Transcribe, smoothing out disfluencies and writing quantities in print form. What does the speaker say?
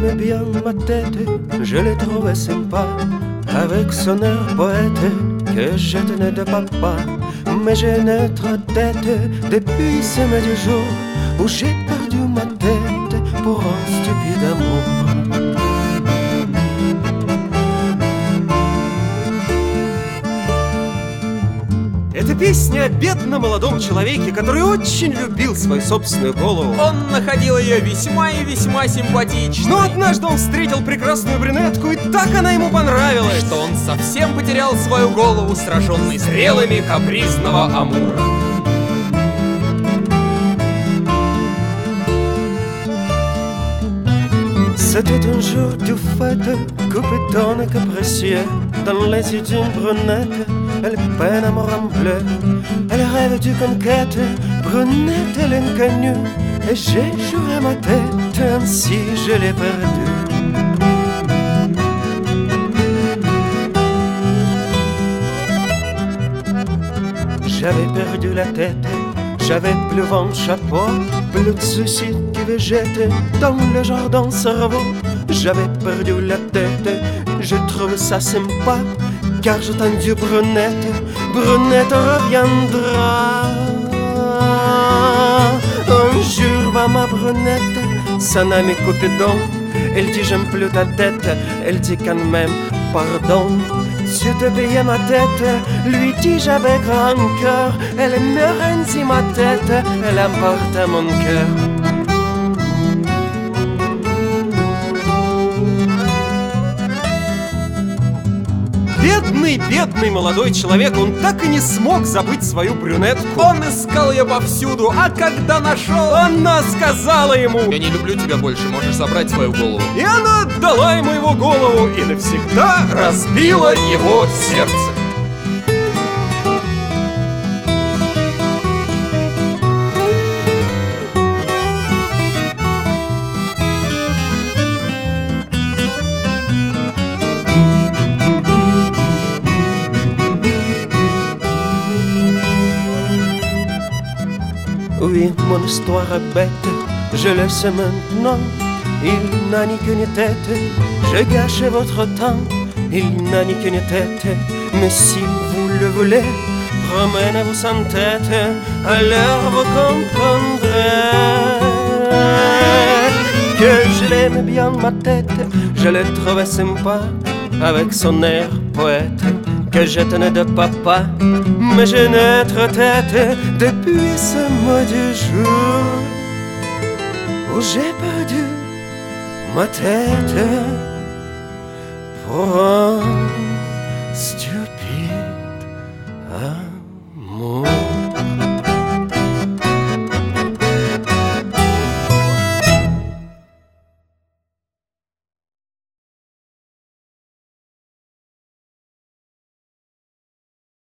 aimais bien ma tête, je l'ai trouvé sympa, avec son air poète que je tenais de papa. Mais j'ai notre tête depuis ce maudit jour où j'ai perdu ma tête pour un stupide amour. Это песня о бедном молодом человеке, который очень любил свою собственную голову. Он находил ее весьма и весьма симпатичной. Но однажды он встретил прекрасную брюнетку, и так она ему понравилась, что он совсем потерял свою голову, сраженный стрелами капризного Амура. C'était un jour du fête, coupétonne et capricieux. Dans les yeux d'une brunette, elle peine amour en bleu. Elle rêve du conquête, brunette et l'inconnue. Et j'ai joué ma tête, ainsi je l'ai perdue. J'avais perdu la tête, j'avais plus vent de chapeau, plus de soucis qui végètent dans le jardin cerveau. J'avais perdu la tête, je trouve ça sympa, car j'ai tendu brunette, brunette reviendra. Un jour va ma brunette, s'en a mes cupidons. Elle dit j'aime plus ta tête, elle dit quand même pardon. Je te payais ma tête, lui dis j'avais grand cœur. Elle me rendit ma tête, elle emporta mon cœur. Бедный, бедный молодой человек, он так и не смог забыть свою брюнетку. Он искал ее повсюду, а когда нашел, она сказала ему: я не люблю тебя больше, можешь забрать свою голову. И она отдала ему его голову и навсегда разбила его сердце. Oui, mon histoire est bête, je le sais maintenant. Il n'a ni qu'une tête, je gâche votre temps. Il n'a ni qu'une tête, mais si vous le voulez, promenez-vous sans tête, alors vous comprendrez que je l'aime bien ma tête, je l'ai trouvé sympa, avec son air poète que je tenais de papa. Mais j'ai notre tête depuis ce maudit jour où j'ai perdu ma tête pour un stupide amour.